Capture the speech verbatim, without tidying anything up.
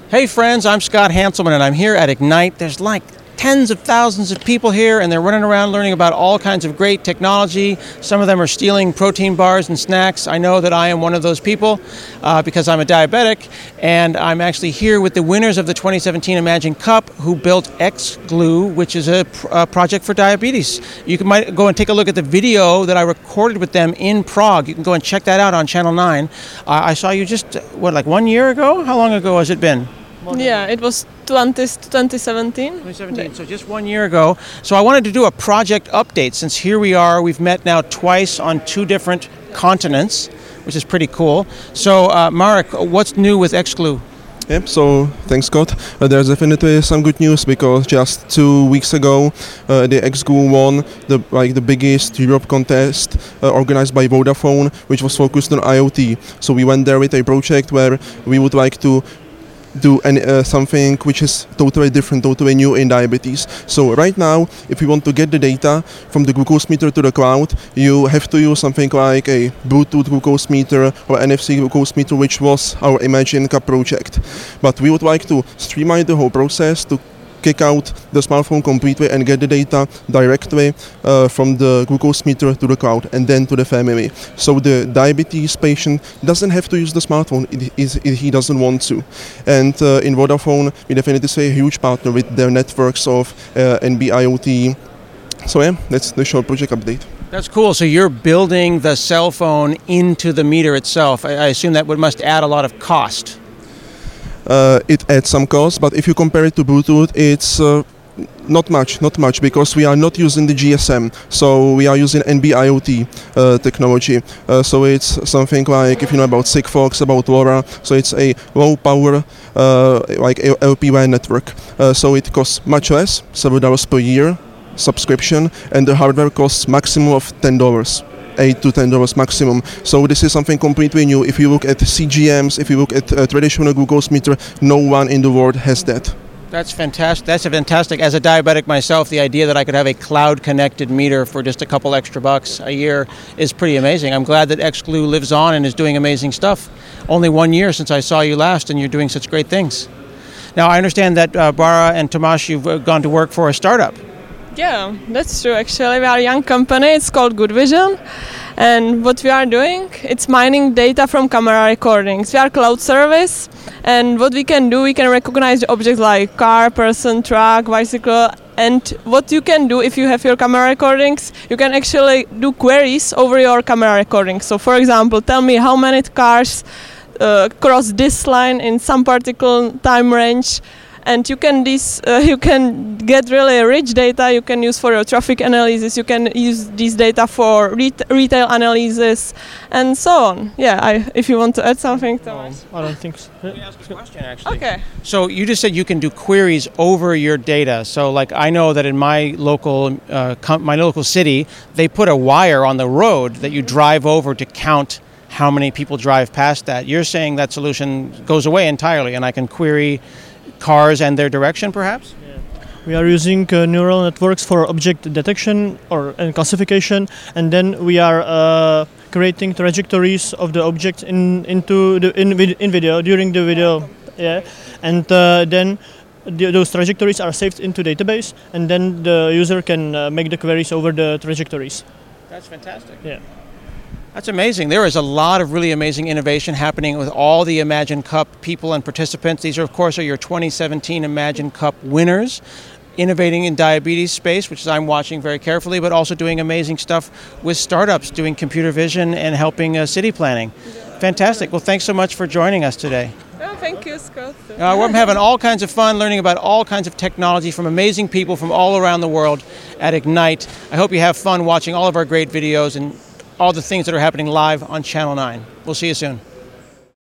Hey friends, I'm Scott Hanselman and I'm here at Ignite. There's like tens of thousands of people here and they're running around learning about all kinds of great technology. Some of them are stealing protein bars and snacks. I know that I am one of those people uh, because I'm a diabetic, and I'm actually here with the winners of the twenty seventeen Imagine Cup who built XGlue, which is a, pr- a project for diabetes. You can might go and take a look at the video that I recorded with them in Prague. You can go and check that out on Channel nine. Uh, I saw you just, what, like one year ago? How long ago has it been? Yeah, it was twenty, twenty seventeen. twenty seventeen, so just one year ago. So I wanted to do a project update since here we are. We've met now twice on two different continents, which is pretty cool. So uh, Marek, what's new with XGlue? Yep, so thanks Scott. Uh, there's definitely some good news because just two weeks ago uh, the XGlue won the like the biggest Europe contest uh, organized by Vodafone, which was focused on IoT. So we went there with a project where we would like to do any, uh, something which is totally different, totally new in diabetes. So right now, if you want to get the data from the glucose meter to the cloud, you have to use something like a Bluetooth glucose meter or N F C glucose meter, which was our Imagine Cup project. But we would like to streamline the whole process to kick out the smartphone completely and get the data directly uh, from the glucose meter to the cloud and then to the family. So the diabetes patient doesn't have to use the smartphone if he doesn't want to. And uh, in Vodafone, we definitely say a huge partner with their networks of uh, N B IoT. So yeah, that's the short project update. That's cool. So you're building the cell phone into the meter itself. I, I assume that would must add a lot of cost. Uh, it adds some cost, but if you compare it to Bluetooth, it's uh, not much, not much, because we are not using the G S M, so we are using N B IoT uh, technology. Uh, so it's something like, if you know about Sigfox, about LoRa, so it's a low power, uh, like L P W A N network. Uh, so it costs much less, seven dollars per year subscription, and the hardware costs maximum of ten dollars. eight to ten dollars maximum. So this is something completely new. If you look at C G Ms, if you look at a traditional glucose meter, no one in the world has that. That's fantastic. That's a fantastic. As a diabetic myself, the idea that I could have a cloud-connected meter for just a couple extra bucks a year is pretty amazing. I'm glad that XGlue lives on and is doing amazing stuff. Only one year since I saw you last, and you're doing such great things. Now, I understand that uh, Bara and Tomasz, you've uh, gone to work for a startup. Yeah, that's true. Actually, we are a young company. It's called Good Vision. And what we are doing, it's mining data from camera recordings. We are a cloud service. And what we can do, we can recognize the objects like car, person, truck, bicycle. And what you can do if you have your camera recordings, you can actually do queries over your camera recordings. So, for example, tell me how many cars uh, cross this line in some particular time range. And you can this uh, you can get really rich data you can use for your traffic analysis. You can use this data for ret- retail analysis and so on. Yeah, I, if you want to add something, Thomas. No, I don't think so. Let me ask a question, actually. Okay. So you just said you can do queries over your data. So, like, I know that in my local uh, com- my local city, they put a wire on the road that you drive over to count how many people drive past that. You're saying that solution goes away entirely, and I can query cars and their direction, perhaps? Yeah. We are using uh, neural networks for object detection or and classification, and then we are uh, creating trajectories of the object in into the in, in video during the video. Yeah, and uh, then the, those trajectories are saved into database, and then the user can uh, make the queries over the trajectories. That's fantastic. Yeah. That's amazing. There is a lot of really amazing innovation happening with all the Imagine Cup people and participants. These are, of course, are your twenty seventeen Imagine Cup winners, innovating in diabetes space, which I'm watching very carefully, but also doing amazing stuff with startups, doing computer vision and helping uh, city planning. Fantastic. Well, thanks so much for joining us today. Oh, thank you, Scott. Uh, we're having all kinds of fun learning about all kinds of technology from amazing people from all around the world at Ignite. I hope you have fun watching all of our great videos and all the things that are happening live on Channel nine. We'll see you soon.